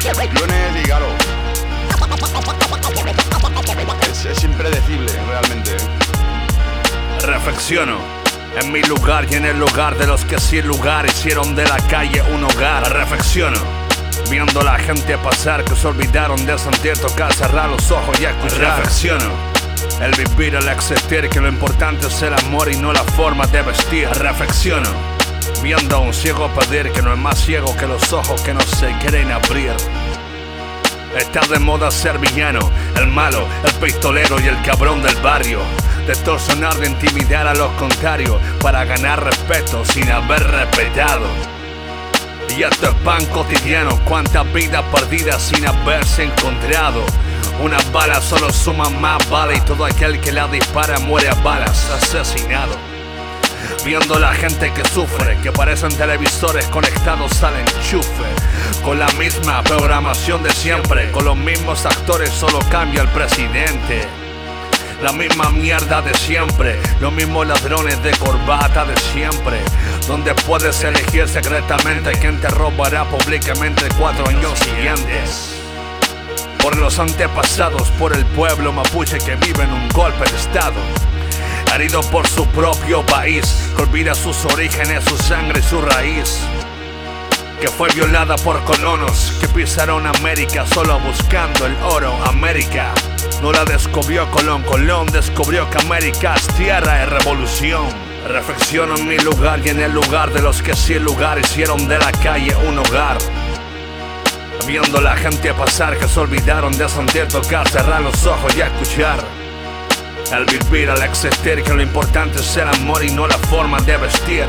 Lunes y Galo. Es impredecible, realmente. Reflexiono en mi lugar y en el lugar de los que sin lugar hicieron de la calle un hogar. Reflexiono viendo a la gente pasar, que se olvidaron de sentir, tocar, cerrar los ojos y escuchar. Reflexiono el vivir, el existir, que lo importante es el amor y no la forma de vestir. Reflexiono viendo a un ciego pedir, que no es más ciego que los ojos que no se quieren abrir. Está de moda ser villano, el malo, el pistolero y el cabrón del barrio. De extorsionar, de intimidar a los contrarios para ganar respeto sin haber respetado. Y esto es pan cotidiano, cuántas vidas perdidas sin haberse encontrado. Una bala solo suma más bala y todo aquel que la dispara muere a balas, asesinado. Viendo la gente que sufre, que parecen televisores conectados al enchufe, con la misma programación de siempre, con los mismos actores, solo cambia el presidente. La misma mierda de siempre, los mismos ladrones de corbata de siempre, donde puedes elegir secretamente quién te robará públicamente 4 años siguientes. Por los antepasados, por el pueblo mapuche que vive en un golpe de estado, herido por su propio país, que olvida sus orígenes, su sangre y su raíz, que fue violada por colonos que pisaron América solo buscando el oro. América no la descubrió Colón, Colón descubrió que América es tierra de revolución. Reflexiono en mi lugar y en el lugar de los que sin lugar hicieron de la calle un hogar. Viendo la gente pasar, que se olvidaron de sentir, tocar, cerrar los ojos y escuchar. El vivir, el existir, que lo importante es el amor y no la forma de vestir.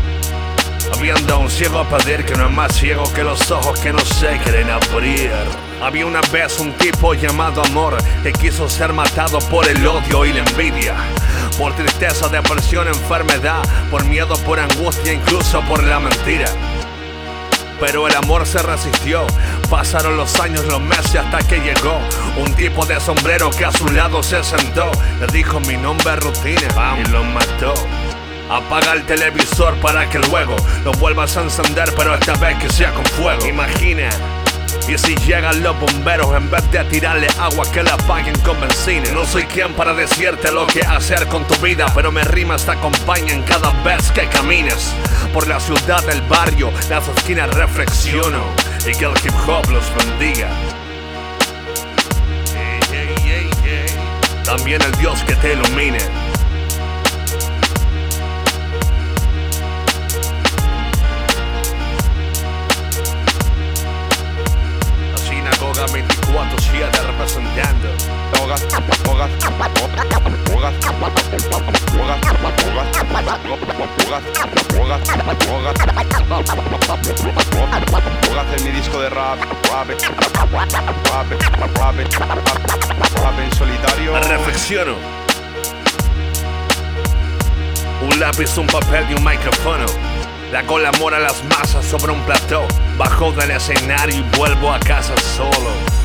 Viendo a un ciego pedir, que no es más ciego que los ojos que no se quieren abrir. Había una vez un tipo llamado amor, que quiso ser matado por el odio y la envidia, por tristeza, depresión, enfermedad, por miedo, por angustia, incluso por la mentira. Pero el amor se resistió, pasaron los años, los meses, hasta que llegó un tipo de sombrero que a su lado se sentó. Le dijo mi nombre es rutina, ¡pam!, y lo mató. Apaga el televisor para que luego lo vuelvas a encender, pero esta vez que sea con fuego. Imagina, y si llegan los bomberos, en vez de tirarle agua, que la apaguen con benzina. No soy quien para decirte lo que hacer con tu vida, pero mis rimas te acompañan cada vez que camines por la ciudad, del barrio, las esquinas. Reflexiono y que el hip hop los bendiga. También el Dios que te ilumine. Sinagoga 24/7 representando. En mi disco de rap en solitario. Reflexiono. Un lápiz, un papel y un micrófono. La cola mora las masas sobre un plató. Bajo del escenario y vuelvo a casa solo.